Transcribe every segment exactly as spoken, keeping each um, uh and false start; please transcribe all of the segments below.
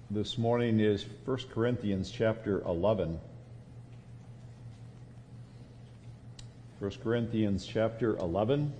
this morning is First Corinthians chapter eleven. First Corinthians chapter eleven.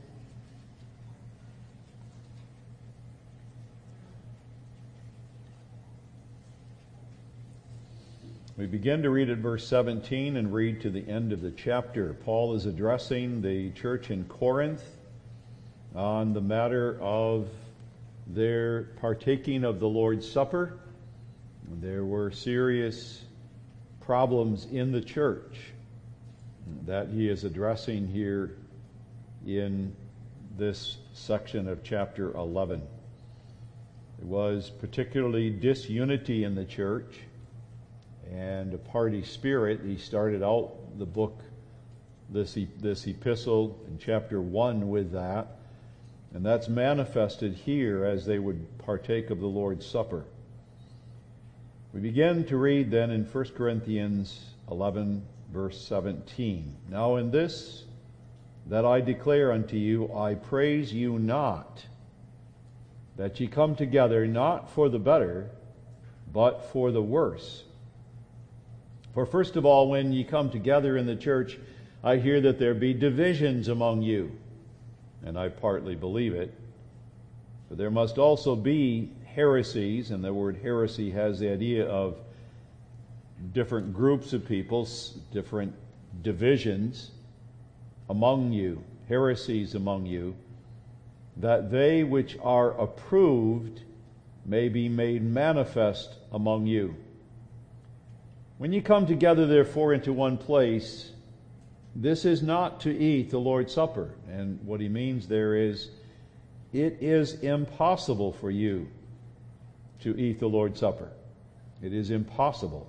We begin to read at verse seventeen and read to the end of the chapter. Paul is addressing the church in Corinth on the matter of their partaking of the Lord's Supper. There were serious problems in the church that he is addressing here in this section of chapter eleven. There was particularly disunity in the church and a party spirit. He started out the book, this, this epistle in chapter one with that, and that's manifested here as they would partake of the Lord's Supper. We begin to read then in First Corinthians eleven, verse seventeen. Now in this that I declare unto you, I praise you not, that ye come together not for the better, but for the worse. For first of all, when ye come together in the church, I hear that there be divisions among you, and I partly believe it. For there must also be heresies, and the word heresy has the idea of different groups of people, different divisions among you, heresies among you, that they which are approved may be made manifest among you. When you come together, therefore, into one place, this is not to eat the Lord's Supper. And what he means there is, it is impossible for you to eat the Lord's Supper. It is impossible.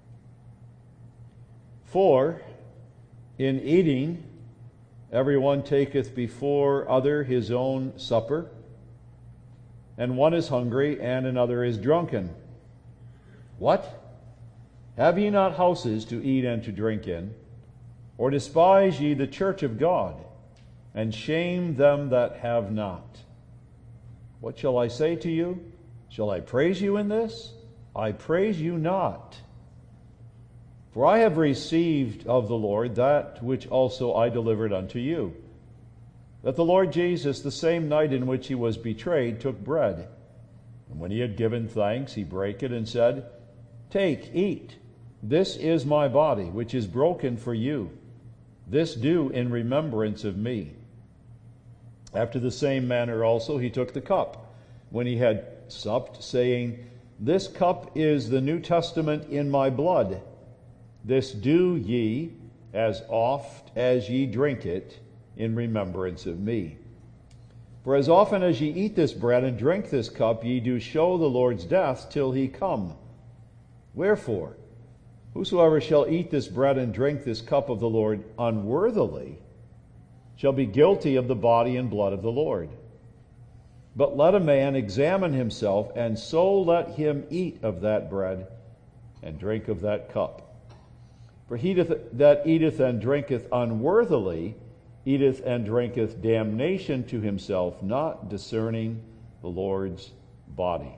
For in eating, everyone taketh before other his own supper, and one is hungry, and another is drunken. What? Have ye not houses to eat and to drink in? Or despise ye the church of God, and shame them that have not? What shall I say to you? Shall I praise you in this? I praise you not. For I have received of the Lord that which also I delivered unto you, that the Lord Jesus, the same night in which he was betrayed, took bread. And when he had given thanks, he brake it and said, Take, eat. This is my body, which is broken for you. This do in remembrance of me. After the same manner also he took the cup, when he had supped, saying, This cup is the New Testament in my blood. This do ye, as oft as ye drink it, in remembrance of me. For as often as ye eat this bread and drink this cup, ye do show the Lord's death till he come. Wherefore, whosoever shall eat this bread and drink this cup of the Lord unworthily shall be guilty of the body and blood of the Lord. But let a man examine himself, and so let him eat of that bread and drink of that cup. For he that eateth and drinketh unworthily eateth and drinketh damnation to himself, not discerning the Lord's body.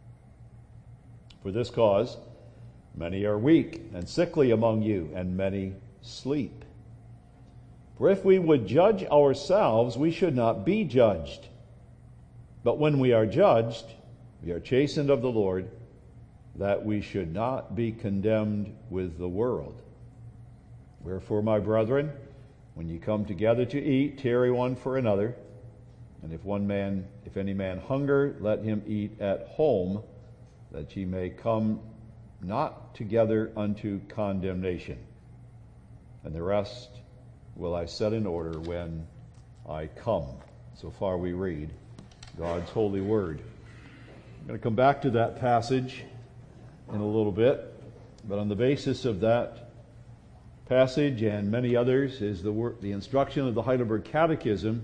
For this cause many are weak and sickly among you, and many sleep. For if we would judge ourselves, we should not be judged. But when we are judged, we are chastened of the Lord, that we should not be condemned with the world. Wherefore, my brethren, when ye come together to eat, tarry one for another. And if one man, if any man hunger, let him eat at home, that ye may come not together unto condemnation. And the rest will I set in order when I come. So far we read God's holy word. I'm going to come back to that passage in a little bit, but on the basis of that passage and many others is the word, the instruction of the Heidelberg Catechism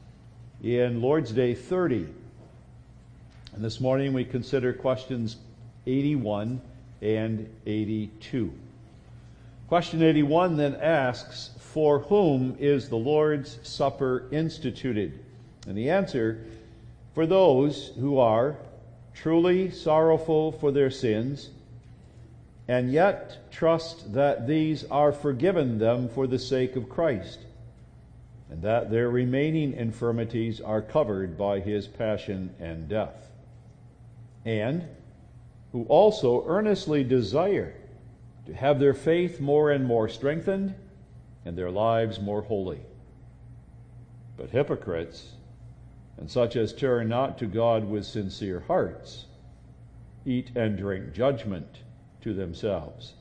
in Lord's Day thirty. And this morning we consider questions eighty-one and eighty-two. Question eighty-one then asks, for whom is the Lord's Supper instituted? And the answer, for those who are truly sorrowful for their sins, and yet trust that these are forgiven them for the sake of Christ, and that their remaining infirmities are covered by his passion and death, and who also earnestly desire to have their faith more and more strengthened and their lives more holy. But hypocrites, and such as turn not to God with sincere hearts, eat and drink judgment to themselves.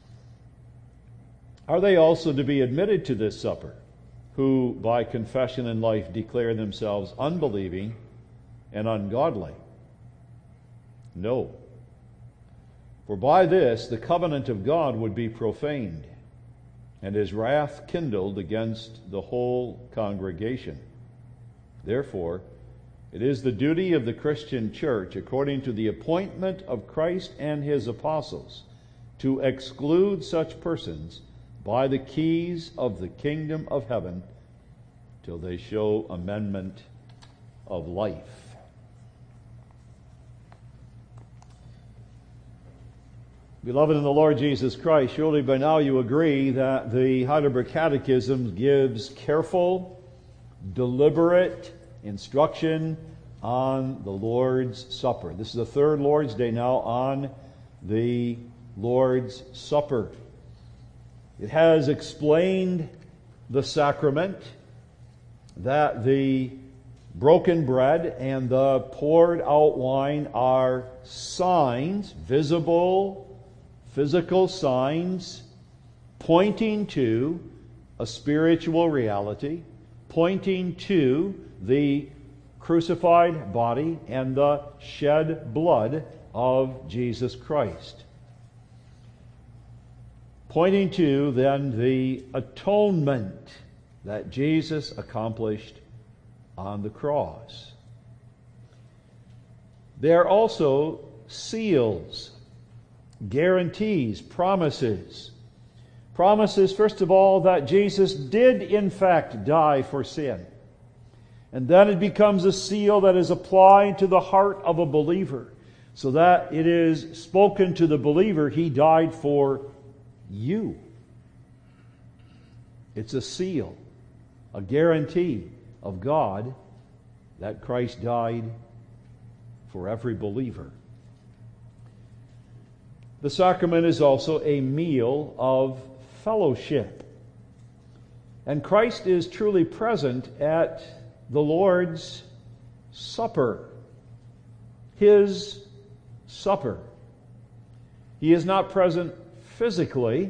Are they also to be admitted to this supper, who by confession and life declare themselves unbelieving and ungodly? No. For by this the covenant of God would be profaned, and his wrath kindled against the whole congregation. Therefore, it is the duty of the Christian church, according to the appointment of Christ and his apostles, to exclude such persons by the keys of the kingdom of heaven till they show amendment of life. Beloved in the Lord Jesus Christ, surely by now you agree that the Heidelberg Catechism gives careful, deliberate instruction on the Lord's Supper. This is the third Lord's Day now on the Lord's Supper. It has explained the sacrament, that the broken bread and the poured out wine are signs, visible, physical signs, pointing to a spiritual reality, pointing to the crucified body and the shed blood of Jesus Christ. Pointing to, then, the atonement that Jesus accomplished on the cross. They are also seals, guarantees, promises. Promises, first of all, that Jesus did in fact die for sin. And then it becomes a seal that is applied to the heart of a believer, so that it is spoken to the believer, he died for you. It's a seal, a guarantee of God that Christ died for every believer. The sacrament is also a meal of fellowship. And Christ is truly present at the Lord's Supper, His supper. He is not present physically,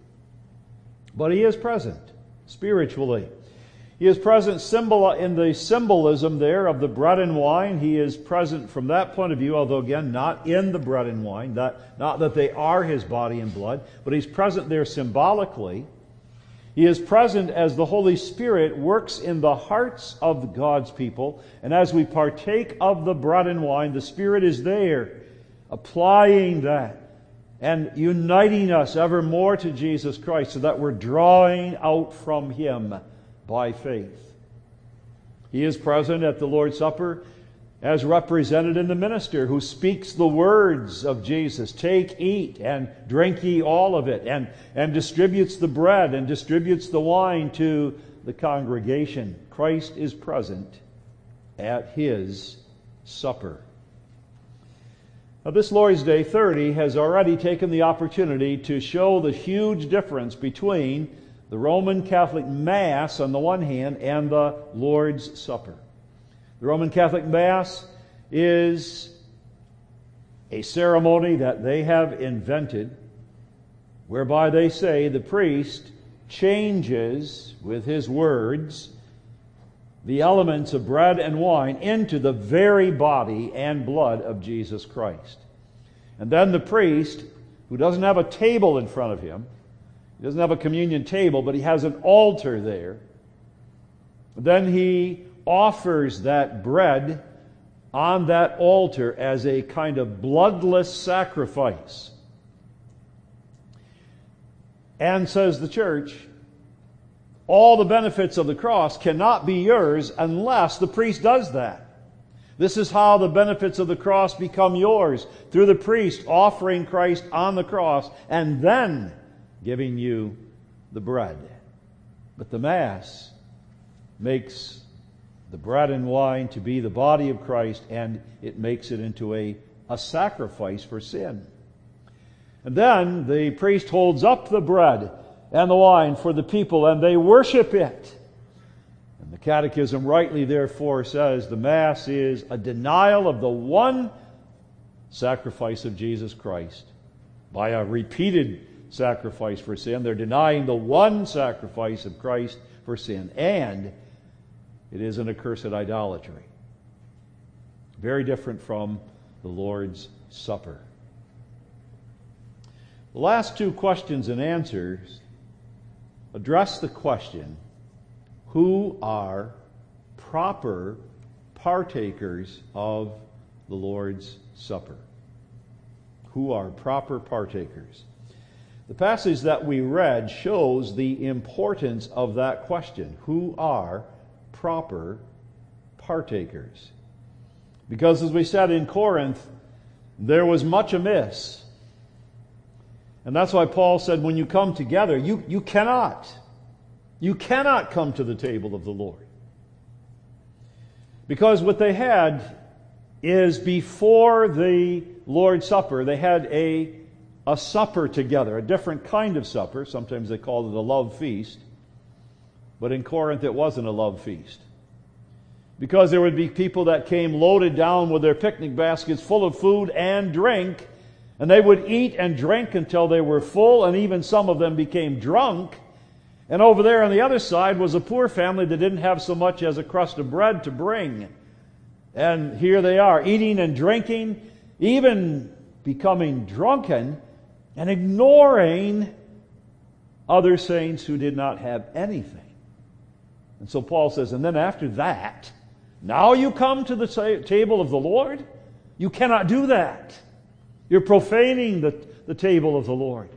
but He is present spiritually. He is present symbol in the symbolism there of the bread and wine. He is present from that point of view, although again, not in the bread and wine, that, not that they are His body and blood, but He's present there symbolically. He is present as the Holy Spirit works in the hearts of God's people, and as we partake of the bread and wine, the Spirit is there, applying that and uniting us ever more to Jesus Christ, so that we're drawing out from Him by faith. He is present at the Lord's Supper as represented in the minister who speaks the words of Jesus, "Take, eat, and drink ye all of it," and, and distributes the bread and distributes the wine to the congregation. Christ is present at His supper. Now, this Lord's Day thirty has already taken the opportunity to show the huge difference between the Roman Catholic Mass on the one hand and the Lord's Supper. The Roman Catholic Mass is a ceremony that they have invented, whereby they say the priest changes with his words the elements of bread and wine into the very body and blood of Jesus Christ. And then the priest, who doesn't have a table in front of him, he doesn't have a communion table, but he has an altar there, then he offers that bread on that altar as a kind of bloodless sacrifice. And says the Church, all the benefits of the cross cannot be yours unless the priest does that. This is how the benefits of the cross become yours, through the priest offering Christ on the cross and then giving you the bread. But the Mass makes the bread and wine to be the body of Christ, and it makes it into a, a sacrifice for sin. And then the priest holds up the bread and the wine for the people, and they worship it. And the Catechism rightly, therefore, says the Mass is a denial of the one sacrifice of Jesus Christ. By a repeated sacrifice for sin, they're denying the one sacrifice of Christ for sin. And it is an accursed idolatry. Very different from the Lord's Supper. The last two questions and answers address the question, who are proper partakers of the Lord's Supper? Who are proper partakers? The passage that we read shows the importance of that question. Who are proper partakers? Because as we said in Corinth, there was much amiss. And that's why Paul said, when you come together, you, you cannot. You cannot come to the table of the Lord. Because what they had is, before the Lord's Supper, they had a, a supper together, a different kind of supper. Sometimes they called it a love feast. But in Corinth it wasn't a love feast. Because there would be people that came loaded down with their picnic baskets full of food and drink, and they would eat and drink until they were full, and even some of them became drunk. And over there on the other side was a poor family that didn't have so much as a crust of bread to bring. And here they are, eating and drinking, even becoming drunken, and ignoring other saints who did not have anything. And so Paul says, and then after that, now you come to the table of the Lord? You cannot do that. You're profaning the, the table of the Lord.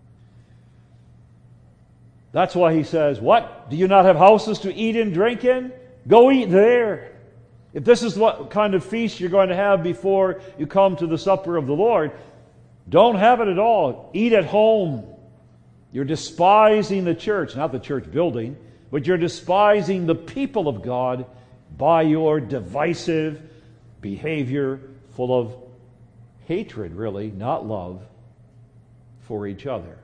That's why he says, what? Do you not have houses to eat and drink in? Go eat there. If this is what kind of feast you're going to have before you come to the supper of the Lord, don't have it at all. Eat at home. You're despising the church, not the church building, but you're despising the people of God by your divisive behavior, full of hatred, really, not love, for each other.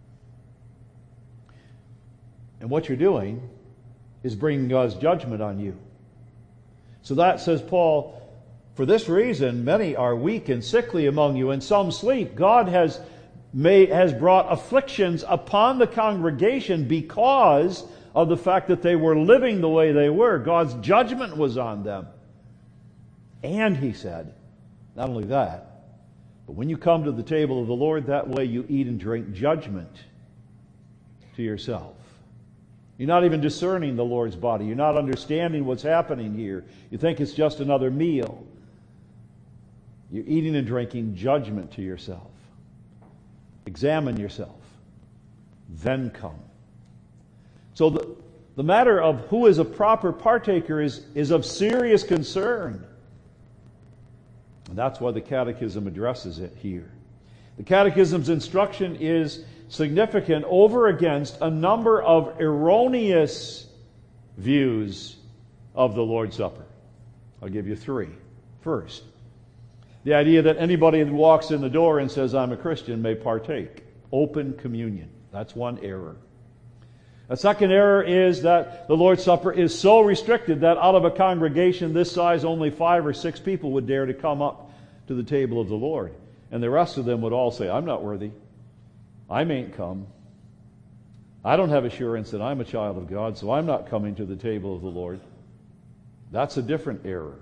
And what you're doing is bringing God's judgment on you. So that, says Paul, for this reason many are weak and sickly among you, and some sleep. God has made, has brought afflictions upon the congregation because of the fact that they were living the way they were. God's judgment was on them. And he said, not only that, but when you come to the table of the Lord, that way you eat and drink judgment to yourself. You're not even discerning the Lord's body. You're not understanding what's happening here. You think it's just another meal. You're eating and drinking judgment to yourself. Examine yourself. Then come. So the, the matter of who is a proper partaker is, is of serious concern. And that's why the Catechism addresses it here. The Catechism's instruction is significant over against a number of erroneous views of the Lord's Supper. I'll give you three. First, the idea that anybody who walks in the door and says, I'm a Christian, may partake. Open communion. That's one error. A second error is that the Lord's Supper is so restricted that out of a congregation this size, only five or six people would dare to come up to the table of the Lord. And the rest of them would all say, I'm not worthy. I mayn't come. I don't have assurance that I'm a child of God, so I'm not coming to the table of the Lord. That's a different error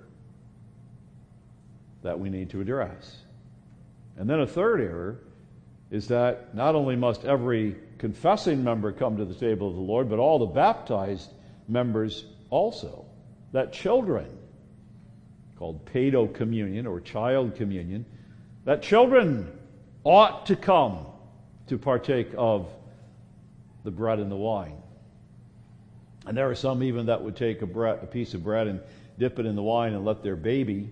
that we need to address. And then a third error is that not only must every confessing member come to the table of the Lord, but all the baptized members also. That children, called pedo communion or child communion, that children ought to come to partake of the bread and the wine. And there are some even that would take a, bread, a piece of bread and dip it in the wine and let their baby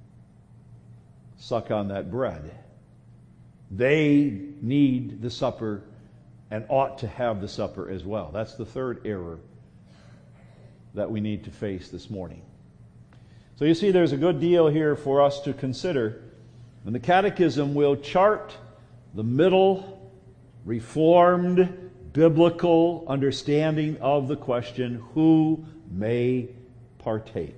suck on that bread. They need the supper and ought to have the supper as well. That's the third error that we need to face this morning. So you see, there's a good deal here for us to consider. And the Catechism will chart the middle, reformed, biblical understanding of the question, who may partake?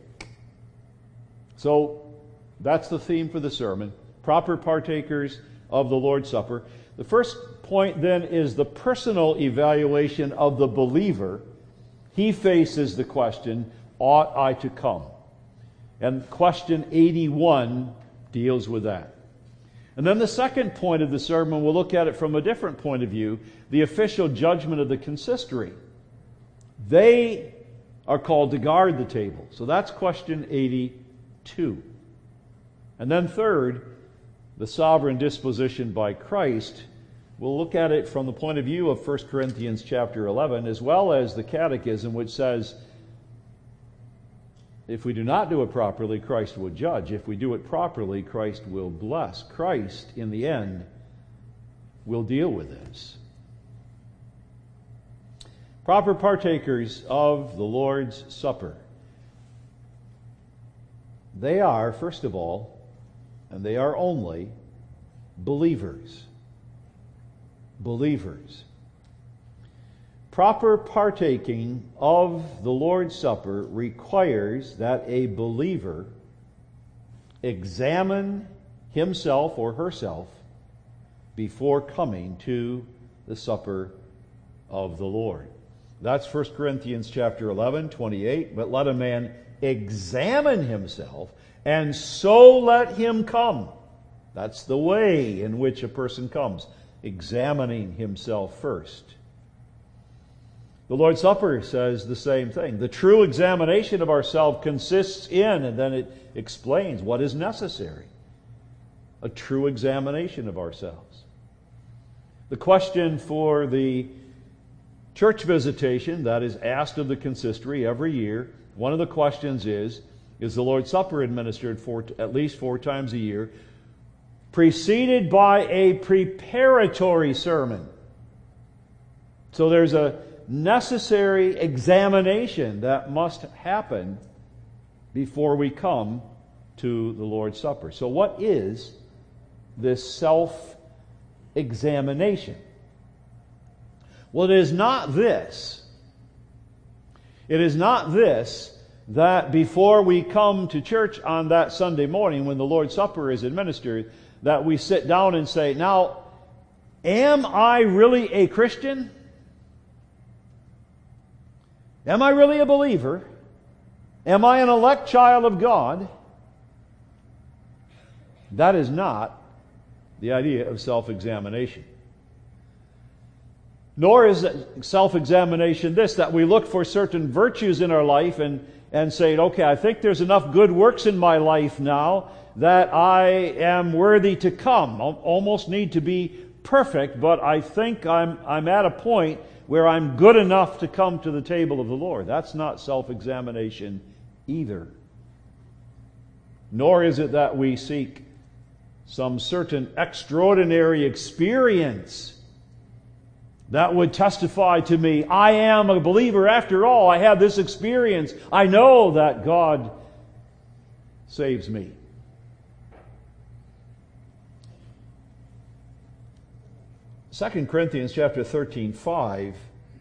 So that's the theme for the sermon, proper partakers of the Lord's Supper. The first point then is the personal evaluation of the believer. He faces the question, ought I to come? And question eighty-one deals with that. And then the second point of the sermon, we'll look at it from a different point of view, the official judgment of the consistory. They are called to guard the table. So that's question eighty-two. And then third, the sovereign disposition by Christ. We'll look at it from the point of view of First Corinthians chapter eleven, as well as the Catechism, which says, if we do not do it properly, Christ will judge. If we do it properly, Christ will bless. Christ, in the end, will deal with this. Proper partakers of the Lord's Supper. They are, first of all, and they are only, believers. Believers. Proper partaking of the Lord's Supper requires that a believer examine himself or herself before coming to the supper of the Lord. That's First Corinthians chapter eleven, twenty-eight. But let a man examine himself, and so let him come. That's the way in which a person comes, examining himself first. The Lord's Supper says the same thing. The true examination of ourselves consists in, and then it explains what is necessary. A true examination of ourselves. The question for the church visitation that is asked of the consistory every year, one of the questions is, is the Lord's Supper administered four, at least four times a year, preceded by a preparatory sermon? So there's a necessary examination that must happen before we come to the Lord's Supper. So what is this self-examination? Well, it is not this. It is not this that before we come to church on that Sunday morning when the Lord's Supper is administered, that we sit down and say, now, am I really a Christian? Am I really a believer? Am I an elect child of God? That is not the idea of self-examination. Nor is self-examination this, that we look for certain virtues in our life and, and say, okay, I think there's enough good works in my life now that I am worthy to come. I almost need to be perfect, but I think I'm, I'm at a point where I'm good enough to come to the table of the Lord. That's not self-examination either. Nor is it that we seek some certain extraordinary experience that would testify to me, I am a believer after all. I have this experience. I know that God saves me. Second Corinthians chapter thirteen, five,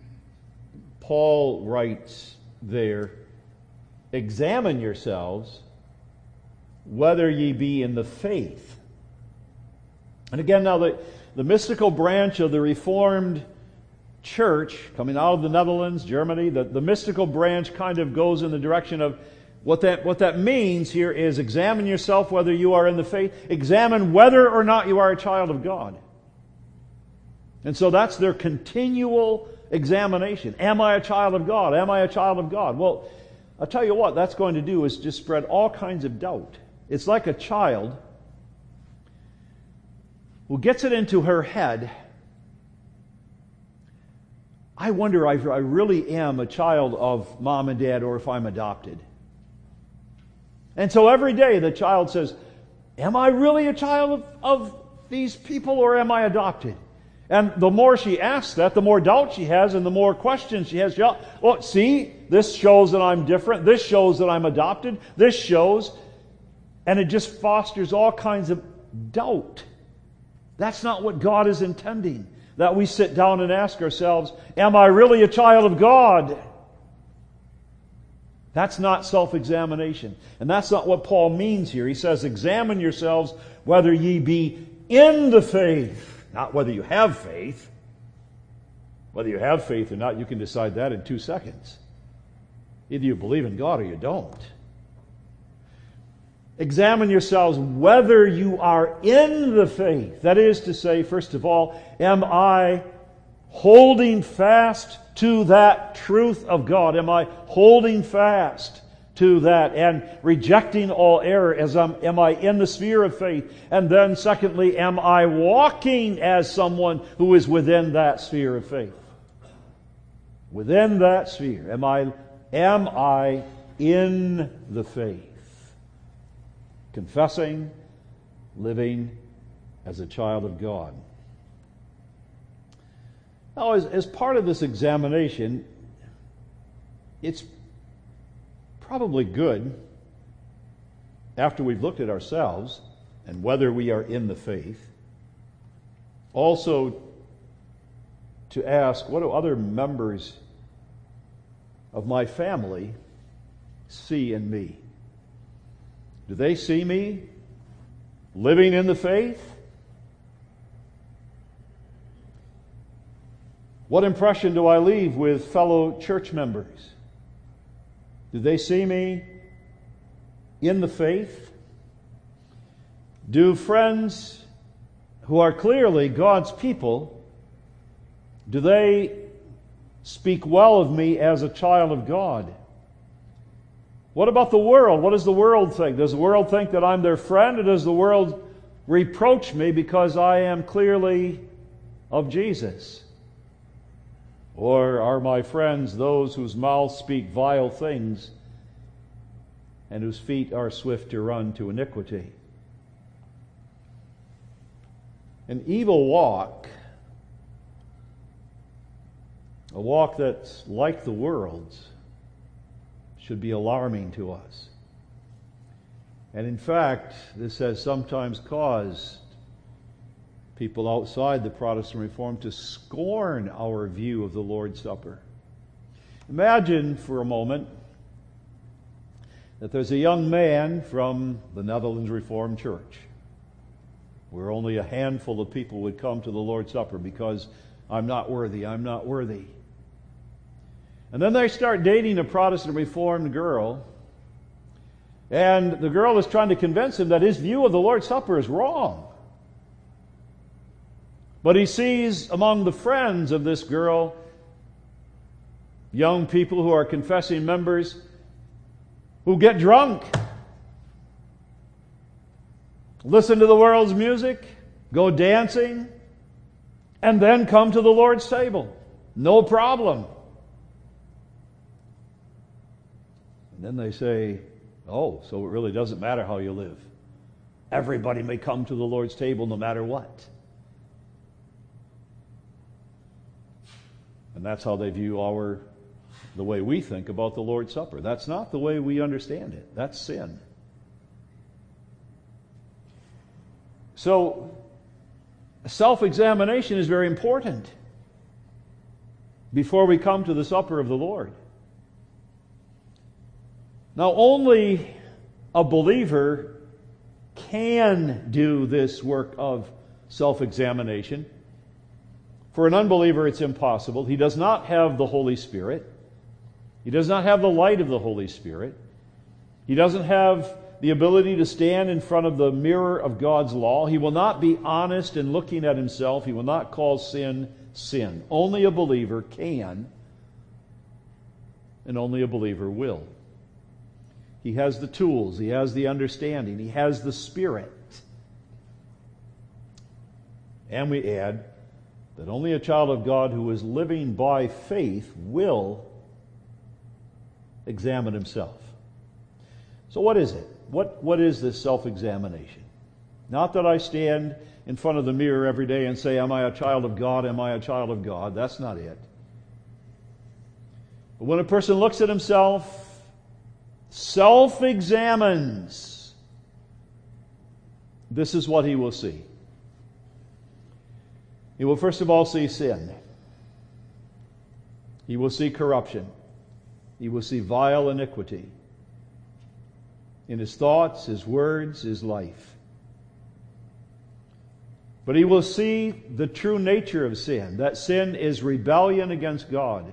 Paul writes there, examine yourselves whether ye be in the faith. And again, now the, the mystical branch of the Reformed Church, coming out of the Netherlands, Germany, the, the mystical branch kind of goes in the direction of what that, what that means here is examine yourself whether you are in the faith. Examine whether or not you are a child of God. And so that's their continual examination. Am I a child of God? Am I a child of God? Well, I'll tell you what that's going to do is just spread all kinds of doubt. It's like a child who gets it into her head, I wonder if I really am a child of mom and dad or if I'm adopted. And so every day the child says, am I really a child of, of these people, or am I adopted? And the more she asks that, the more doubt she has and the more questions she has. She, oh, see, this shows that I'm different. This shows that I'm adopted. This shows. And it just fosters all kinds of doubt. That's not what God is intending. That we sit down and ask ourselves, am I really a child of God? That's not self-examination. And that's not what Paul means here. He says, examine yourselves whether ye be in the faith. Not whether you have faith. Whether you have faith or not, you can decide that in two seconds. Either you believe in God or you don't. Examine yourselves whether you are in the faith. That is to say, first of all, am I holding fast to that truth of God? Am I holding fast to that and rejecting all error? As I'm, am I in the sphere of faith? And then secondly, am I walking as someone who is within that sphere of faith? Within that sphere. Am I, am I in the faith? Confessing, living as a child of God. Now, as, as part of this examination, it's probably good, after we've looked at ourselves and whether we are in the faith, also to ask, what do other members of my family see in me? Do they see me living in the faith? What impression do I leave with fellow church members? Do they see me in the faith? Do friends who are clearly God's people, do they speak well of me as a child of God? What about the world? What does the world think? Does the world think that I'm their friend, or does the world reproach me because I am clearly of Jesus? Or are my friends those whose mouths speak vile things and whose feet are swift to run to iniquity? An evil walk, a walk that's like the world's, should be alarming to us. And in fact, this has sometimes caused people outside the Protestant Reform to scorn our view of the Lord's Supper. Imagine for a moment that there's a young man from the Netherlands Reformed Church, where only a handful of people would come to the Lord's Supper because I'm not worthy, I'm not worthy. And then they start dating a Protestant Reformed girl, and the girl is trying to convince him that his view of the Lord's Supper is wrong. But he sees among the friends of this girl young people who are confessing members who get drunk, listen to the world's music, go dancing, and then come to the Lord's table. No problem. And then they say, oh, so it really doesn't matter how you live. Everybody may come to the Lord's table no matter what. And that's how they view our, the way we think about the Lord's Supper. That's not the way we understand it. That's sin. So, self-examination is very important before we come to the supper of the Lord. Now, only a believer can do this work of self-examination. For an unbeliever, it's impossible. He does not have the Holy Spirit. He does not have the light of the Holy Spirit. He doesn't have the ability to stand in front of the mirror of God's law. He will not be honest in looking at himself. He will not call sin, sin. Only a believer can, and only a believer will. He has the tools. He has the understanding. He has the Spirit. And we add that only a child of God who is living by faith will examine himself. So what is it? what, what is this self-examination? Not that I stand in front of the mirror every day and say, am I a child of God? Am I a child of God? That's not it. But when a person looks at himself, self-examines, this is what he will see. He will first of all see sin. He will see corruption. He will see vile iniquity in his thoughts, his words, his life. But he will see the true nature of sin, that sin is rebellion against God.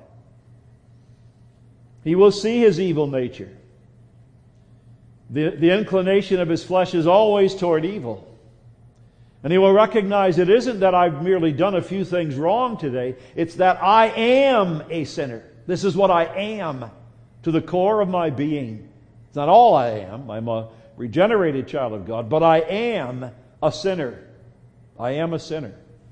He will see his evil nature. The, the inclination of his flesh is always toward evil. And he will recognize it isn't that I've merely done a few things wrong today. It's that I am a sinner. This is what I am to the core of my being. It's not all I am. I'm a regenerated child of God. But I am a sinner. I am a sinner.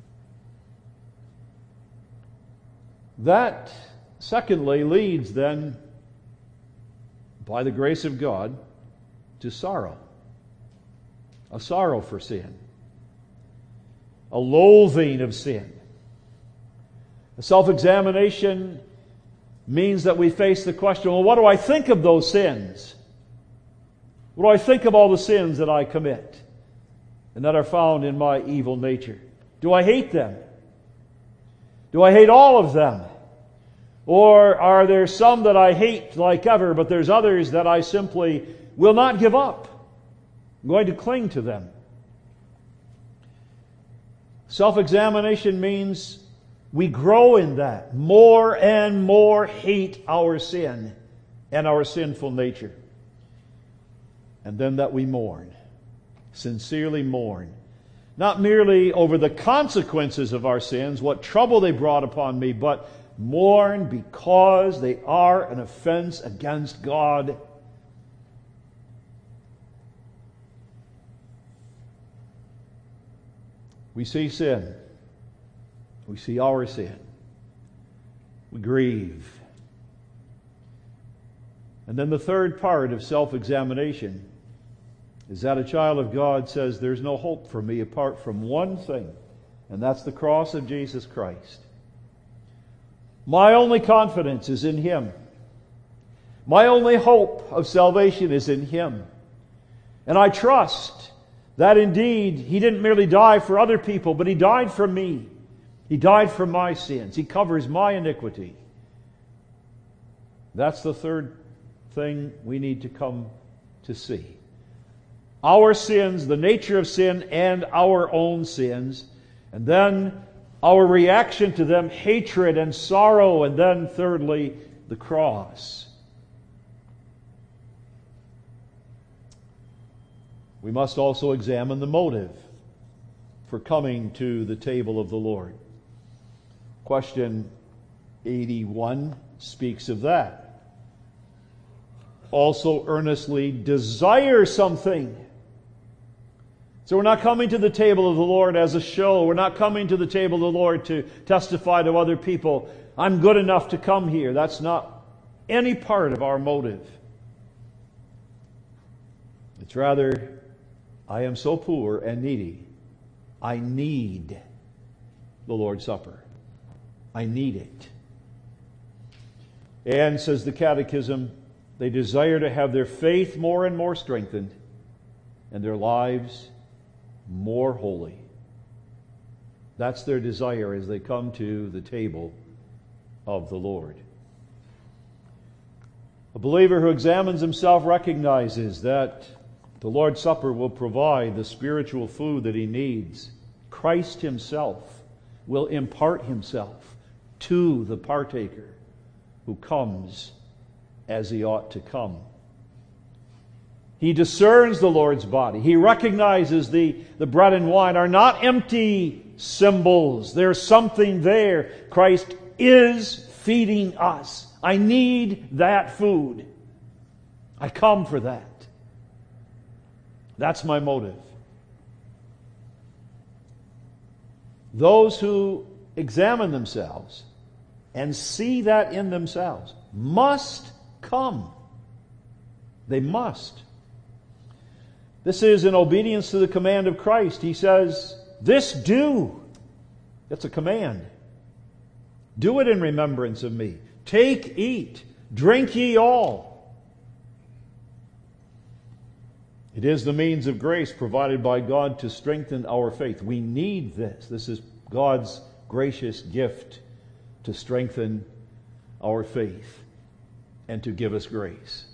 That, secondly, leads then, by the grace of God, to sorrow. A sorrow for sin. A loathing of sin. A self-examination means that we face the question, well, what do I think of those sins? What do I think of all the sins that I commit and that are found in my evil nature? Do I hate them? Do I hate all of them? Or are there some that I hate like ever, but there's others that I simply will not give up? I'm going to cling to them. Self-examination means we grow in that. More and more hate our sin and our sinful nature. And then that we mourn. Sincerely mourn. Not merely over the consequences of our sins, what trouble they brought upon me, but mourn because they are an offense against God. We see sin. We see our sin. We grieve. And then the third part of self-examination is that a child of God says, there's no hope for me apart from one thing, and that's the cross of Jesus Christ. My only confidence is in Him. My only hope of salvation is in Him. And I trust that indeed He didn't merely die for other people, but He died for me. He died for my sins. He covers my iniquity. That's the third thing we need to come to see. Our sins, the nature of sin, and our own sins. And then our reaction to them, hatred and sorrow. And then thirdly, the cross. We must also examine the motive for coming to the table of the Lord. Question eighty-one speaks of that. Also earnestly desire something. So we're not coming to the table of the Lord as a show. We're not coming to the table of the Lord to testify to other people, I'm good enough to come here. That's not any part of our motive. It's rather, I am so poor and needy. I need the Lord's Supper. I need it. And, says the Catechism, they desire to have their faith more and more strengthened and their lives more holy. That's their desire as they come to the table of the Lord. A believer who examines himself recognizes that the Lord's Supper will provide the spiritual food that he needs. Christ Himself will impart Himself to the partaker who comes as he ought to come. He discerns the Lord's body. He recognizes the, the bread and wine are not empty symbols. There's something there. Christ is feeding us. I need that food. I come for that. That's my motive. Those who examine themselves and see that in themselves must come. They must. This is in obedience to the command of Christ. He says, "This do." That's a command. "Do it in remembrance of me. Take, eat, drink ye all." It is the means of grace provided by God to strengthen our faith. We need this. This is God's gracious gift to strengthen our faith and to give us grace.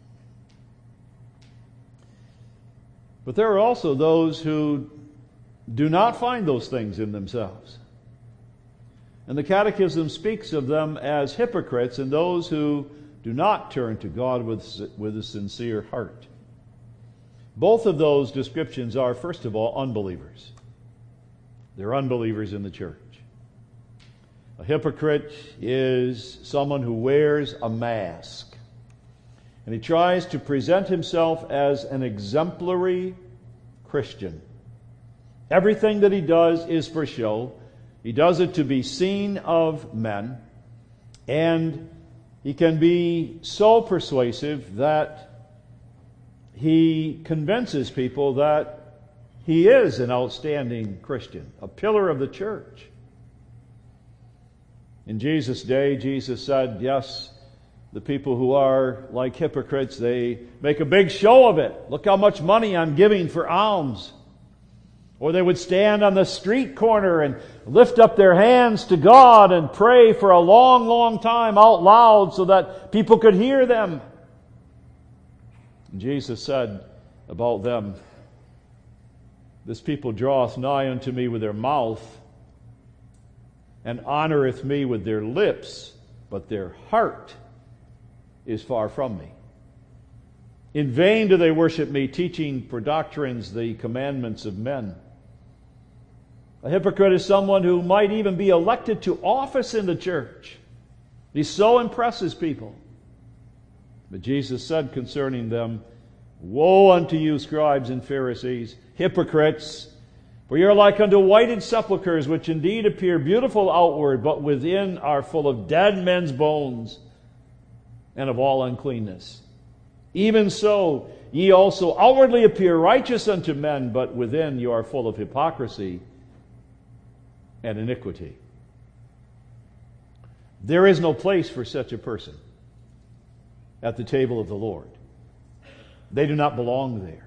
But there are also those who do not find those things in themselves. And the Catechism speaks of them as hypocrites and those who do not turn to God with, with a sincere heart. Both of those descriptions are, first of all, unbelievers. They're unbelievers in the church. A hypocrite is someone who wears a mask, and he tries to present himself as an exemplary Christian. Everything that he does is for show. He does it to be seen of men, and he can be so persuasive that he convinces people that he is an outstanding Christian, a pillar of the church. In Jesus' day, Jesus said, yes, the people who are like hypocrites, they make a big show of it. Look how much money I'm giving for alms. Or they would stand on the street corner and lift up their hands to God and pray for a long, long time out loud so that people could hear them. And Jesus said about them, "This people draweth nigh unto me with their mouth, and honoreth me with their lips, but their heart is far from me. In vain do they worship me, teaching for doctrines the commandments of men." A hypocrite is someone who might even be elected to office in the church. He so impresses people. But Jesus said concerning them, "Woe unto you, scribes and Pharisees, hypocrites! For you are like unto whited sepulchres, which indeed appear beautiful outward, but within are full of dead men's bones and of all uncleanness. Even so, ye also outwardly appear righteous unto men, but within you are full of hypocrisy and iniquity." There is no place for such a person at the table of the Lord. They do not belong there.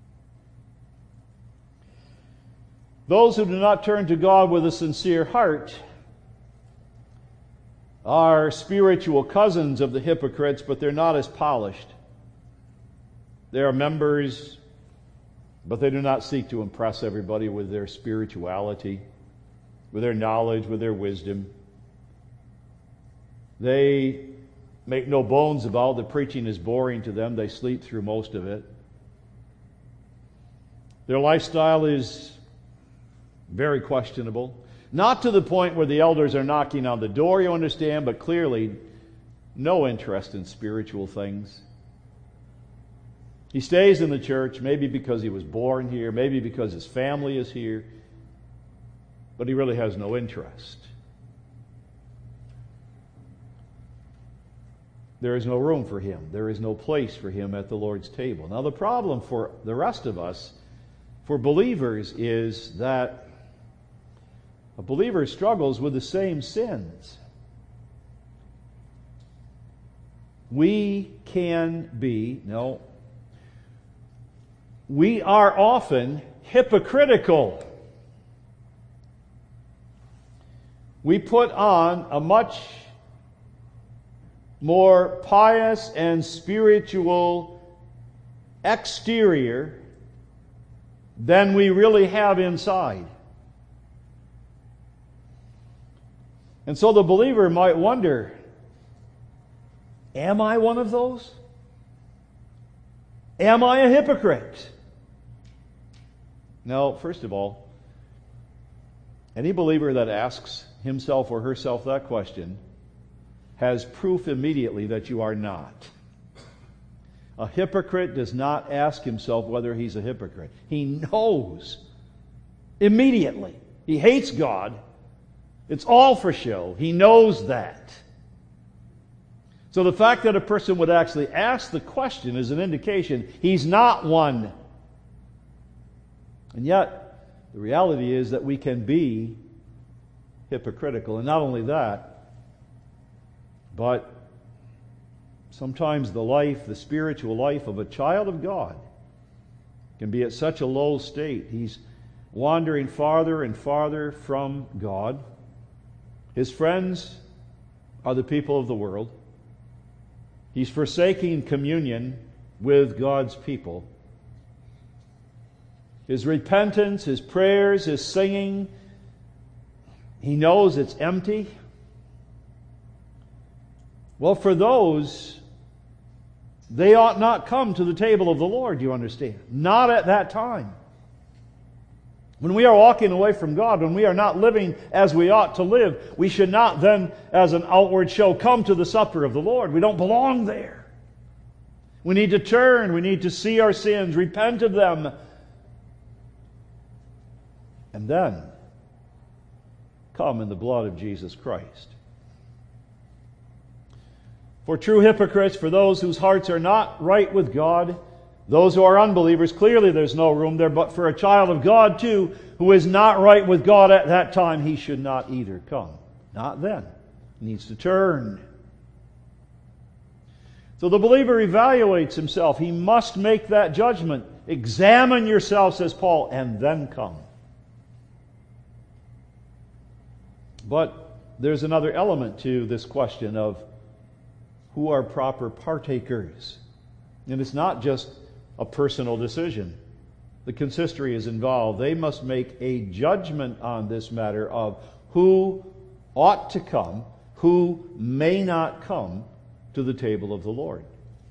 Those who do not turn to God with a sincere heart are spiritual cousins of the hypocrites, but they're not as polished. They are members, but they do not seek to impress everybody with their spirituality, with their knowledge, with their wisdom. They make no bones about the preaching is boring to them. They sleep through most of it. Their lifestyle is very questionable. Not to the point where the elders are knocking on the door, you understand, but clearly no interest in spiritual things. He stays in the church, maybe because he was born here, maybe because his family is here, but he really has no interest. There is no room for him. There is no place for him at the Lord's table. Now, the problem for the rest of us, for believers, is that a believer struggles with the same sins. We can be, no, we are often hypocritical. We put on a much more pious and spiritual exterior than we really have inside. And so the believer might wonder, am I one of those? Am I a hypocrite? No, first of all, any believer that asks himself or herself that question has proof immediately that you are not. A hypocrite does not ask himself whether he's a hypocrite. He knows immediately. He hates God. It's all for show. He knows that. So the fact that a person would actually ask the question is an indication he's not one. And yet, the reality is that we can be hypocritical. And not only that, but sometimes the life, the spiritual life of a child of God can be at such a low state. He's wandering farther and farther from God. His friends are the people of the world. He's forsaking communion with God's people. His repentance, his prayers, his singing, he knows it's empty. Well, for those, they ought not come to the table of the Lord, you understand. Not at that time. When we are walking away from God, when we are not living as we ought to live, we should not then, as an outward show, come to the supper of the Lord. We don't belong there. We need to turn. We need to see our sins, repent of them, and then come in the blood of Jesus Christ. For true hypocrites, for those whose hearts are not right with God, those who are unbelievers, clearly there's no room there. But for a child of God, too, who is not right with God at that time, he should not either come. Not then. He needs to turn. So the believer evaluates himself. He must make that judgment. Examine yourself, says Paul, and then come. But there's another element to this question of who are proper partakers. And it's not just a personal decision. The consistory is involved. They must make a judgment on this matter of who ought to come, who may not come to the table of the Lord.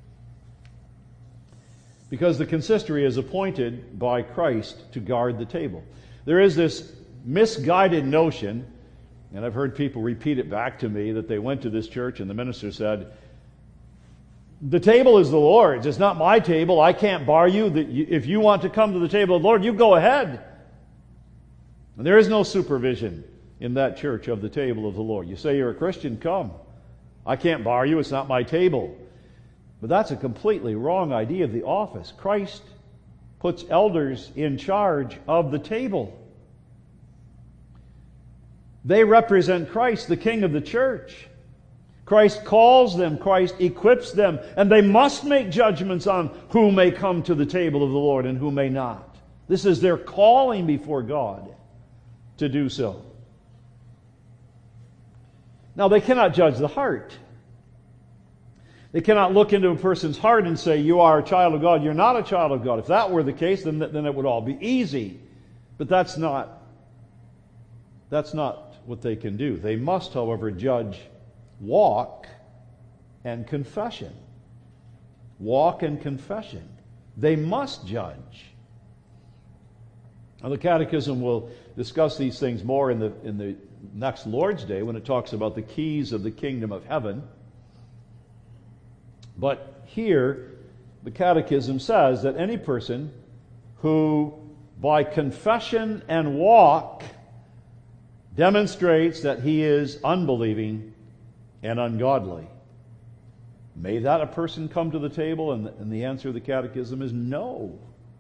Because the consistory is appointed by Christ to guard the table. There is this misguided notion, and I've heard people repeat it back to me, that they went to this church and the minister said, the table is the Lord's. It's not my table. I can't bar you. If you want to come to the table of the Lord, you go ahead. And there is no supervision in that church of the table of the Lord. You say you're a Christian, come. I can't bar you. It's not my table. But that's a completely wrong idea of the office. Christ puts elders in charge of the table. They represent Christ, the King of the church. Christ calls them, Christ equips them, and they must make judgments on who may come to the table of the Lord and who may not. This is their calling before God to do so. Now, they cannot judge the heart. They cannot look into a person's heart and say, you are a child of God, you're not a child of God. If that were the case, then, then it would all be easy. But that's not, that's not what they can do. They must, however, judge walk and confession. Walk and confession. They must judge. Now, the Catechism will discuss these things more in the in the next Lord's Day when it talks about the keys of the kingdom of heaven. But here, the Catechism says that any person who, by confession and walk, demonstrates that he is unbelieving and ungodly. May that a person come to the table? And the, and the answer of the Catechism is no.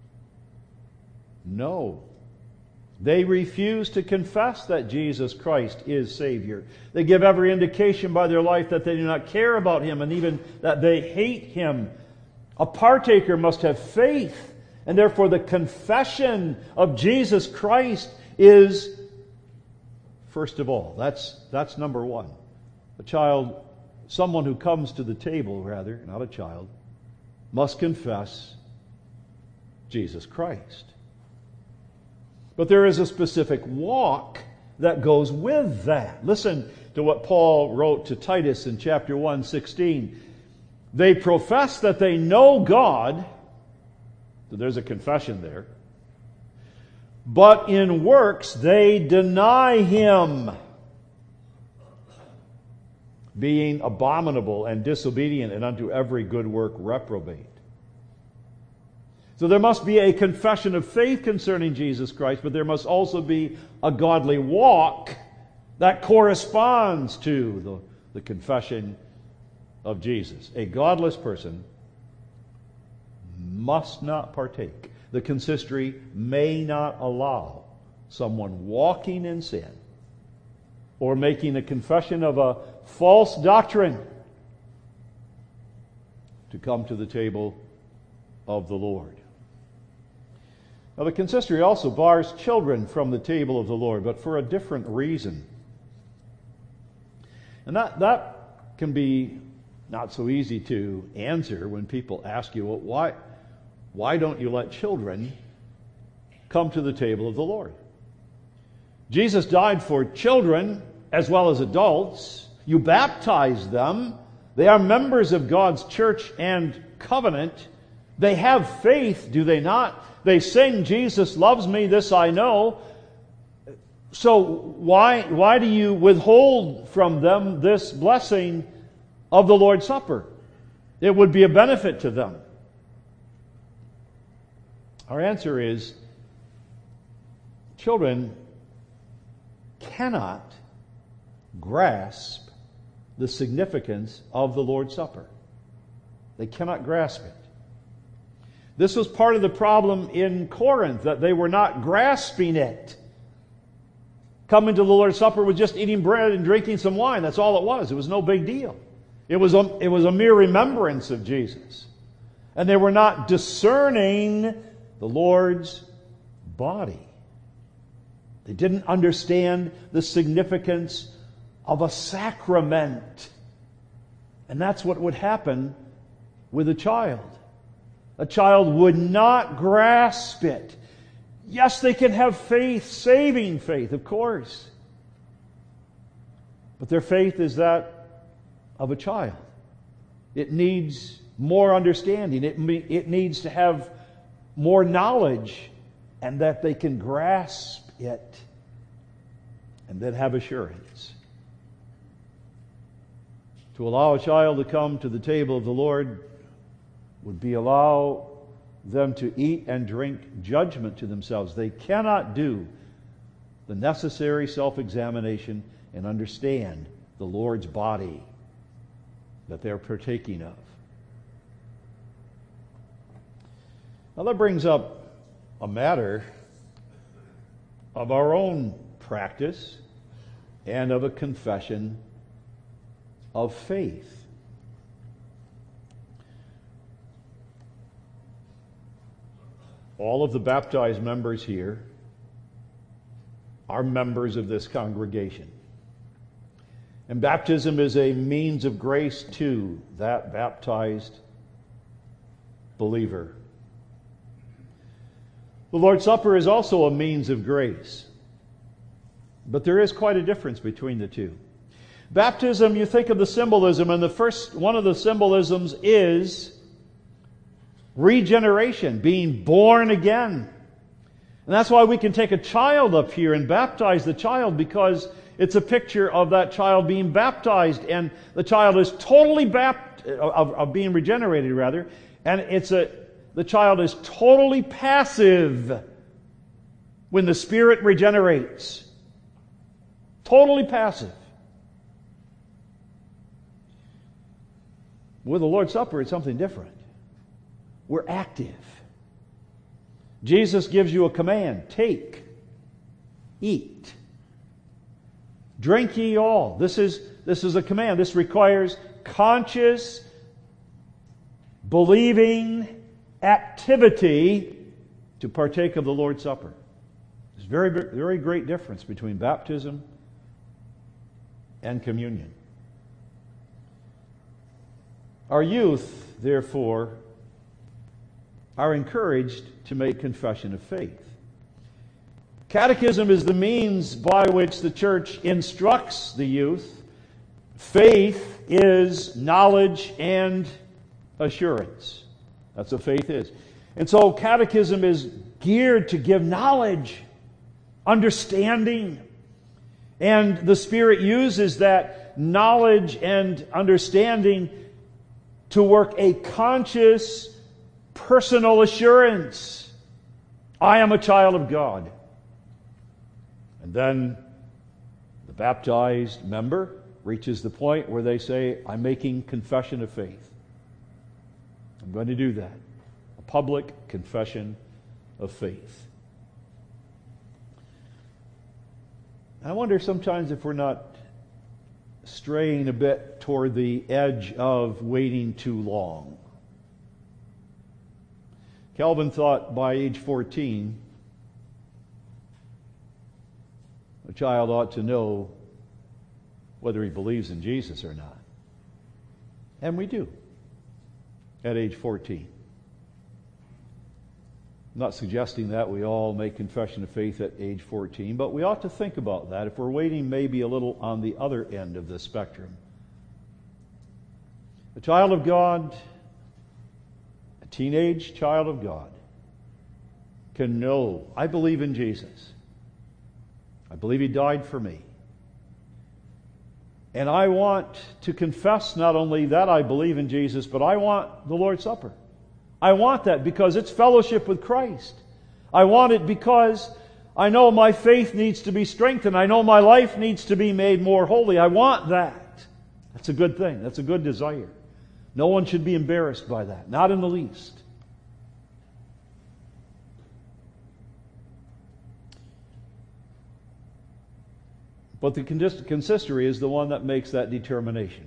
No. They refuse to confess that Jesus Christ is Savior. They give every indication by their life that they do not care about Him and even that they hate Him. A partaker must have faith, and therefore the confession of Jesus Christ is first of all. That's, that's number one. A child, someone who comes to the table, rather, not a child, must confess Jesus Christ. But there is a specific walk that goes with that. Listen to what Paul wrote to Titus in chapter one, sixteen. They profess that they know God. So there's a confession there. But in works they deny Him, being abominable and disobedient, and unto every good work reprobate. So there must be a confession of faith concerning Jesus Christ, but there must also be a godly walk that corresponds to the, the confession of Jesus. A godless person must not partake. The consistory may not allow someone walking in sin or making a confession of a false doctrine to come to the table of the Lord. Now, the consistory also bars children from the table of the Lord, but for a different reason. And that, that can be not so easy to answer when people ask you, well, why, why don't you let children come to the table of the Lord? Jesus died for children as well as adults. You baptize them. They are members of God's church and covenant. They have faith, do they not? They sing, Jesus loves me, this I know. So why, why do you withhold from them this blessing of the Lord's Supper? It would be a benefit to them. Our answer is, children cannot grasp the significance of the Lord's Supper. They cannot grasp it. This was part of the problem in Corinth, that they were not grasping it. Coming to the Lord's Supper was just eating bread and drinking some wine. That's all it was. It was no big deal. It was a, it was a mere remembrance of Jesus. And they were not discerning the Lord's body. They didn't understand the significance of a sacrament. And that's what would happen with a child. A child would not grasp it. Yes, they can have faith, saving faith, of course. But their faith is that of a child. It needs more understanding. It, it needs to have more knowledge, and that they can grasp it and then have assurance. To allow a child to come to the table of the Lord would be allow them to eat and drink judgment to themselves. They cannot do the necessary self-examination and understand the Lord's body that they're partaking of. Now that brings up a matter of our own practice and of a confession of faith. All of the baptized members here are members of this congregation. And baptism is a means of grace to that baptized believer. The Lord's Supper is also a means of grace. But there is quite a difference between the two. Baptism, you think of the symbolism, and the first one of the symbolisms is regeneration, being born again. And that's why we can take a child up here and baptize the child, because it's a picture of that child being baptized, and the child is totally bapt- of, of being regenerated, rather, and it's a the child is totally passive when the Spirit regenerates. Totally passive. With the Lord's Supper, it's something different. We're active. Jesus gives you a command. Take, eat, drink ye all. This is, this is a command. This requires conscious, believing activity to partake of the Lord's Supper. There's a very, very great difference between baptism and communion. Our youth, therefore, are encouraged to make confession of faith. Catechism is the means by which the church instructs the youth. Faith is knowledge and assurance. That's what faith is. And so catechism is geared to give knowledge, understanding. And the Spirit uses that knowledge and understanding to work a conscious, personal assurance. I am a child of God. And then the baptized member reaches the point where they say, I'm making confession of faith. I'm going to do that. A public confession of faith. I wonder sometimes if we're not straying a bit toward the edge of waiting too long. Calvin thought by age fourteen, a child ought to know whether he believes in Jesus or not. And we do at age fourteen. I'm not suggesting that we all make confession of faith at age fourteen, but we ought to think about that if we're waiting maybe a little on the other end of the spectrum. A child of God, a teenage child of God, can know, I believe in Jesus. I believe He died for me. And I want to confess not only that I believe in Jesus, but I want the Lord's Supper. I want that because it's fellowship with Christ. I want it because I know my faith needs to be strengthened. I know my life needs to be made more holy. I want that. That's a good thing. That's a good desire. No one should be embarrassed by that. Not in the least. But the consistory is the one that makes that determination.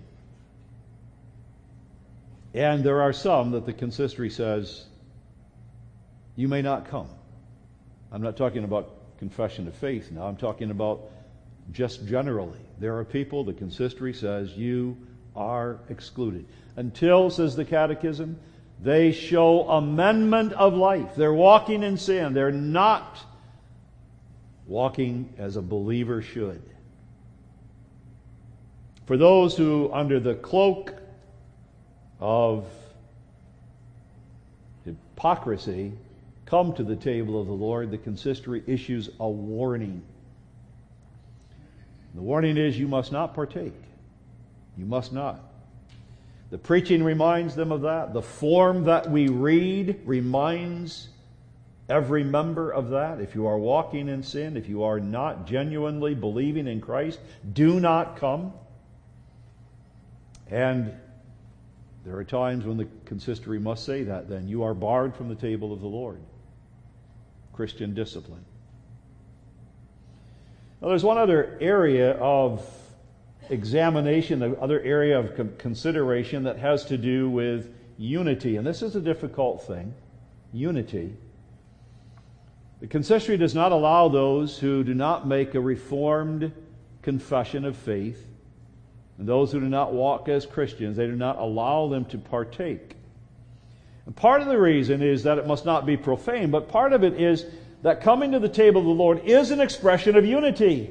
And there are some that the consistory says, you may not come. I'm not talking about confession of faith now. I'm talking about just generally. There are people, the consistory says, you are excluded. Until, says the Catechism, they show amendment of life. They're walking in sin. They're not walking as a believer should. For those who, under the cloak of hypocrisy, come to the table of the Lord, the consistory issues a warning. The warning is, you must not partake. You must not. The preaching reminds them of that. The form that we read reminds every member of that. If you are walking in sin, if you are not genuinely believing in Christ, do not come. And there are times when the consistory must say that then. You are barred from the table of the Lord. Christian discipline. Now there's one other area of examination, the other area of consideration that has to do with unity. And this is a difficult thing. Unity. The consistory does not allow those who do not make a reformed confession of faith, and those who do not walk as Christians, they do not allow them to partake. And part of the reason is that it must not be profane, but part of it is that coming to the table of the Lord is an expression of unity.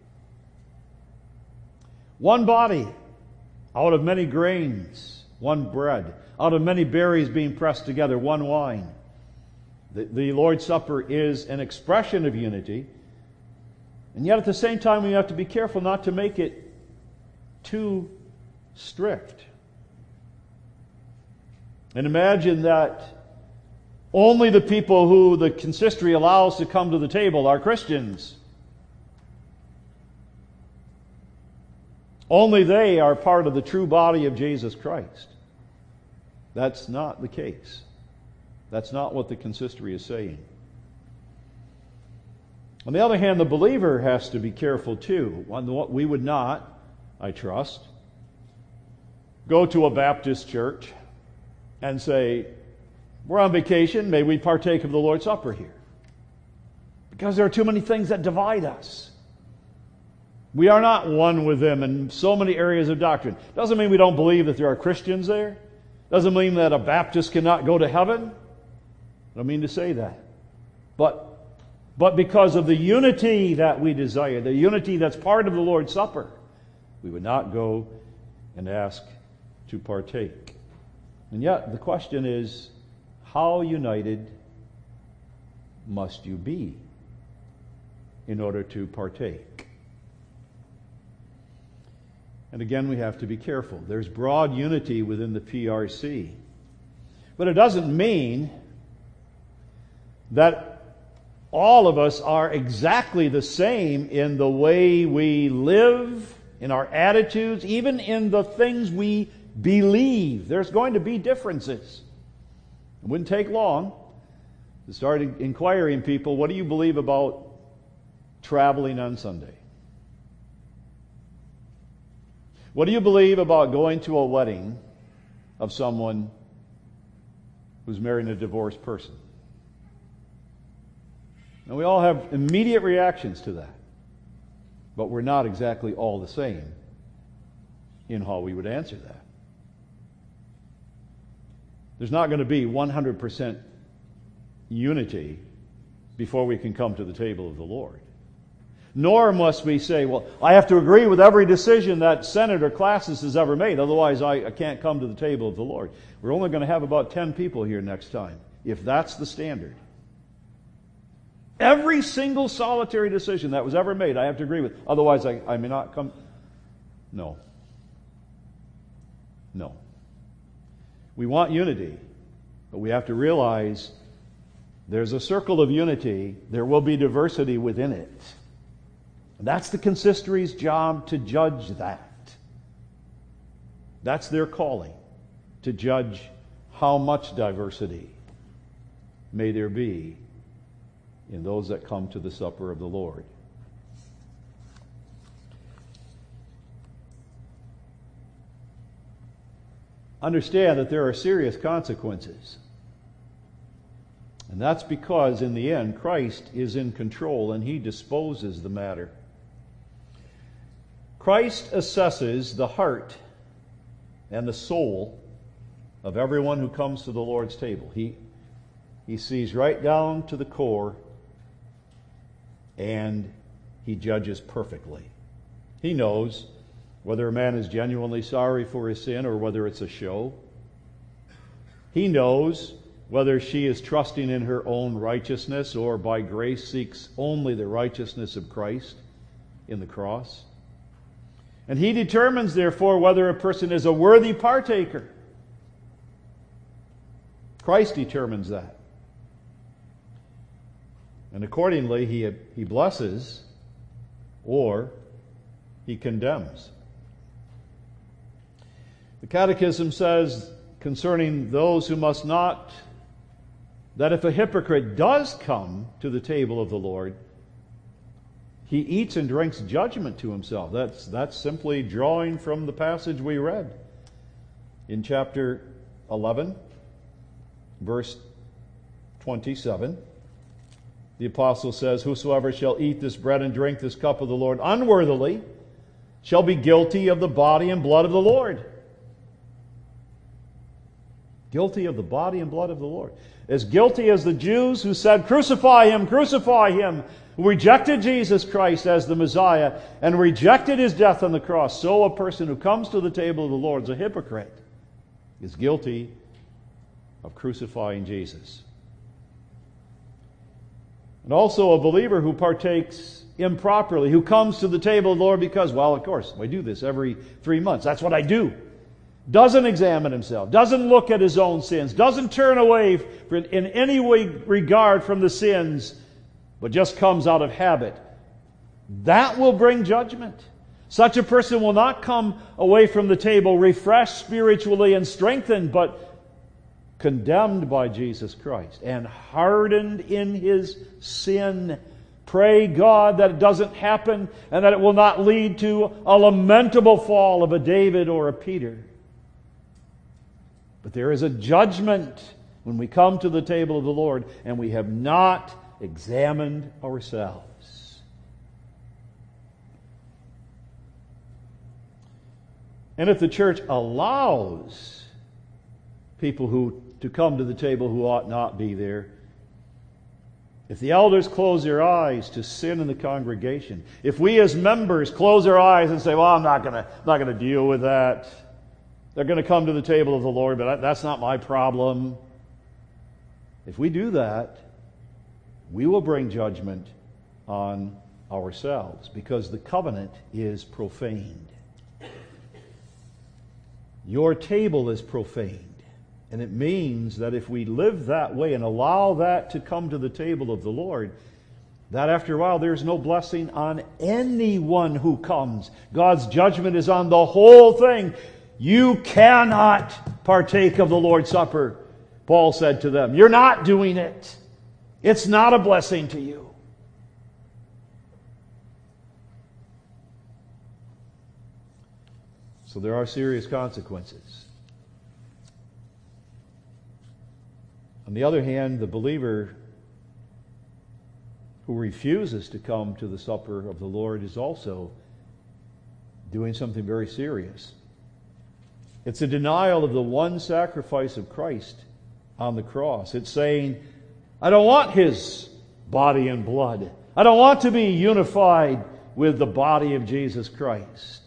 One body, out of many grains, one bread, out of many berries being pressed together, one wine. The, the Lord's Supper is an expression of unity, and yet at the same time we have to be careful not to make it too strict. And imagine that only the people who the consistory allows to come to the table are Christians. Only they are part of the true body of Jesus Christ. That's not the case. That's not what the consistory is saying. On the other hand, the believer has to be careful too. We would not, I trust, go to a Baptist church and say, we're on vacation, may we partake of the Lord's Supper here? Because there are too many things that divide us. We are not one with them in so many areas of doctrine. Doesn't mean we don't believe that there are Christians there. Doesn't mean that a Baptist cannot go to heaven. I don't mean to say that. But, but because of the unity that we desire, the unity that's part of the Lord's Supper, we would not go and ask to partake. And yet, the question is, how united must you be in order to partake? And again, we have to be careful. There's broad unity within the P R C. But it doesn't mean that all of us are exactly the same in the way we live, in our attitudes, even in the things we believe. There's going to be differences. It wouldn't take long started inquiring people, what do you believe about traveling on Sunday? What do you believe about going to a wedding of someone who's marrying a divorced person? And we all have immediate reactions to that. But we're not exactly all the same in how we would answer that. There's not going to be one hundred percent unity before we can come to the table of the Lord. Nor must we say, well, I have to agree with every decision that Senate or Classis has ever made, otherwise I, I can't come to the table of the Lord. We're only going to have about ten people here next time, if that's the standard. Every single solitary decision that was ever made, I have to agree with, otherwise I, I may not come. No. No. We want unity, but we have to realize there's a circle of unity. There will be diversity within it. And that's the consistory's job, to judge that. That's their calling, to judge how much diversity may there be in those that come to the supper of the Lord. Understand that there are serious consequences. And that's because, in the end, Christ is in control and He disposes the matter. Christ assesses the heart and the soul of everyone who comes to the Lord's table. He, he sees right down to the core, and He judges perfectly. He knows whether a man is genuinely sorry for his sin or whether it's a show. He knows whether she is trusting in her own righteousness or by grace seeks only the righteousness of Christ in the cross. And He determines, therefore, whether a person is a worthy partaker. Christ determines that. And accordingly, He, he blesses or He condemns. The Catechism says concerning those who must not, that if a hypocrite does come to the table of the Lord, he eats and drinks judgment to himself. That's, that's simply drawing from the passage we read in chapter eleven, verse twenty-seven. The apostle says, whosoever shall eat this bread and drink this cup of the Lord unworthily shall be guilty of the body and blood of the Lord. Guilty of the body and blood of the Lord. As guilty as the Jews who said, crucify Him, crucify Him, who rejected Jesus Christ as the Messiah and rejected His death on the cross, so a person who comes to the table of the Lord as a hypocrite is guilty of crucifying Jesus. And also a believer who partakes improperly, who comes to the table of the Lord because, well, of course, I do this every three months. That's what I do. Doesn't examine himself, doesn't look at his own sins, doesn't turn away in any way regard from the sins, but just comes out of habit. That will bring judgment. Such a person will not come away from the table refreshed spiritually and strengthened, but condemned by Jesus Christ and hardened in his sin. Pray God that it doesn't happen and that it will not lead to a lamentable fall of a David or a Peter. But there is a judgment when we come to the table of the Lord and we have not examined ourselves. And if the church allows people who to come to the table who ought not be there, if the elders close their eyes to sin in the congregation, if we as members close our eyes and say, well, I'm not going to not going to deal with that. They're going to come to the table of the Lord, but that's not my problem. If we do that, we will bring judgment on ourselves because the covenant is profaned. Your table is profaned. And it means that if we live that way and allow that to come to the table of the Lord, that after a while there's no blessing on anyone who comes. God's judgment is on the whole thing. You cannot partake of the Lord's Supper, Paul said to them. You're not doing it. It's not a blessing to you. So there are serious consequences. On the other hand, the believer who refuses to come to the supper of the Lord is also doing something very serious. It's a denial of the one sacrifice of Christ on the cross. It's saying, I don't want His body and blood. I don't want to be unified with the body of Jesus Christ.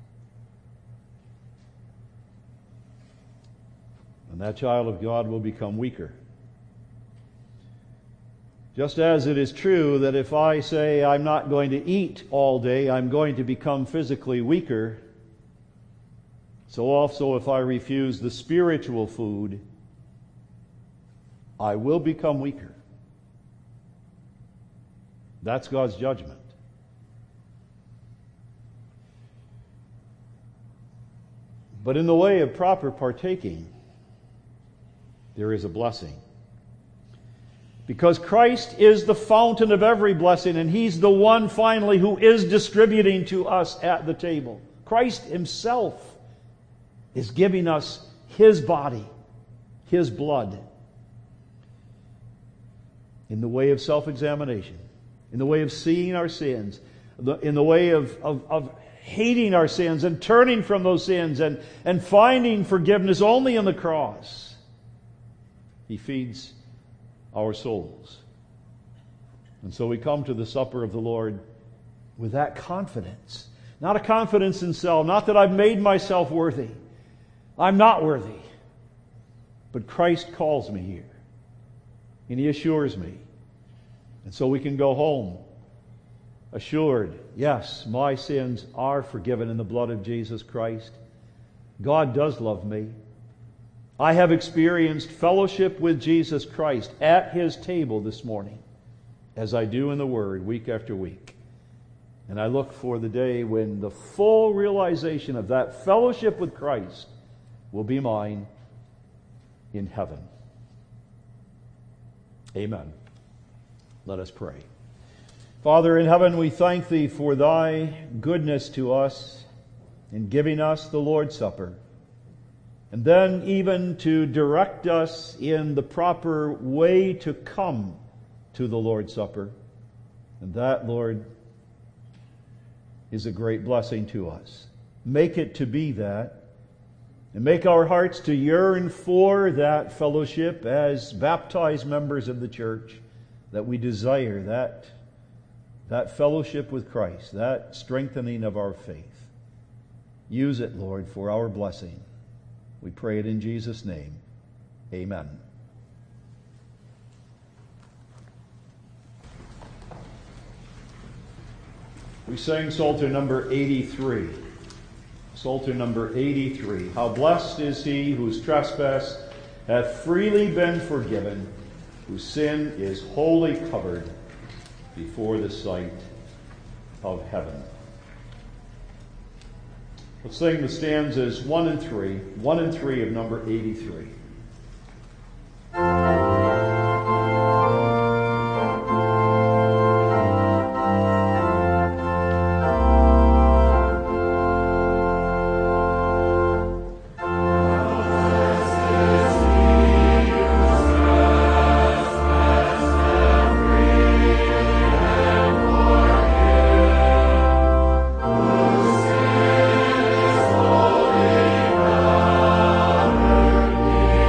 And that child of God will become weaker. Just as it is true that if I say I'm not going to eat all day, I'm going to become physically weaker, so also if I refuse the spiritual food, I will become weaker. That's God's judgment. But in the way of proper partaking, there is a blessing. Because Christ is the fountain of every blessing, and He's the one finally who is distributing to us at the table. Christ Himself is giving us His body, His blood, in the way of self-examination, in the way of seeing our sins, in the way of, of, of hating our sins and turning from those sins and, and finding forgiveness only in the cross. He feeds our souls. And so we come to the supper of the Lord with that confidence. Not a confidence in self, not that I've made myself worthy. I'm not worthy. But Christ calls me here. And He assures me. And so we can go home assured, yes, my sins are forgiven in the blood of Jesus Christ. God does love me. I have experienced fellowship with Jesus Christ at His table this morning, as I do in the Word week after week. And I look for the day when the full realization of that fellowship with Christ will be mine in heaven. Amen. Let us pray. Father in heaven, we thank Thee for Thy goodness to us in giving us the Lord's Supper, and then even to direct us in the proper way to come to the Lord's Supper. And that, Lord, is a great blessing to us. Make it to be that, and make our hearts to yearn for that fellowship as baptized members of the church, that we desire that, that fellowship with Christ, that strengthening of our faith. Use it, Lord, for our blessing. We pray it in Jesus' name. Amen. We sang Psalter number eighty-three. Psalter number eighty-three. How blessed is he whose trespass hath freely been forgiven, whose sin is wholly covered before the sight of heaven. Let's sing the stanzas one and three, one and three of number eighty-three. Holy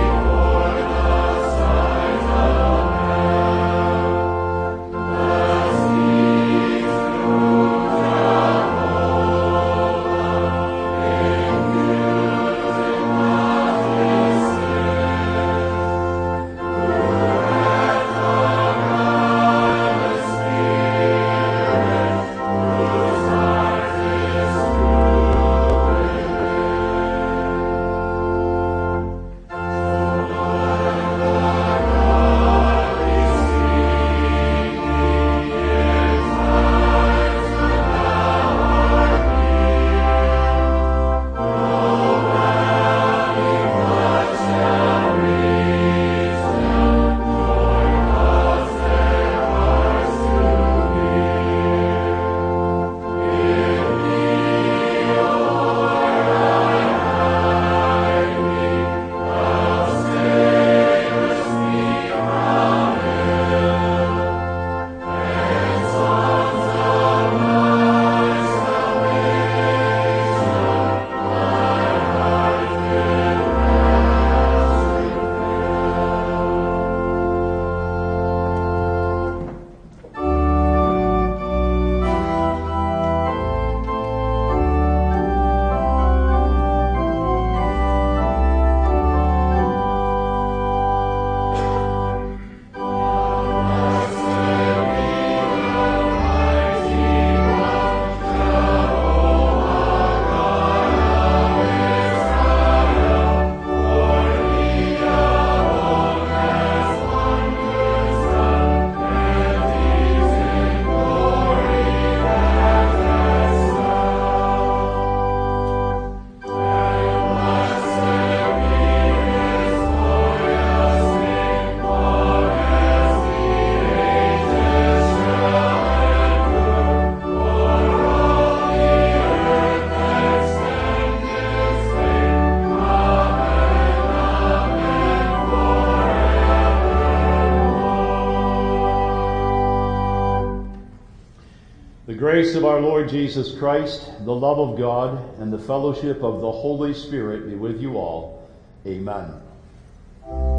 The grace of our Lord Jesus Christ, the love of God, and the fellowship of the Holy Spirit be with you all. Amen.